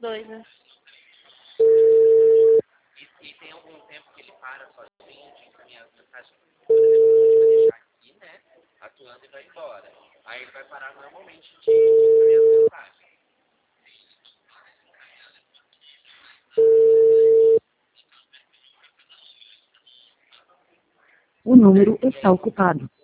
2, né? E tem algum tempo que ele para sozinho de encaminhar as mensagens? Por exemplo, a gente vai deixar aqui, né? Atuando e vai embora. Aí ele vai parar normalmente de encaminhar as mensagens. O número está ocupado.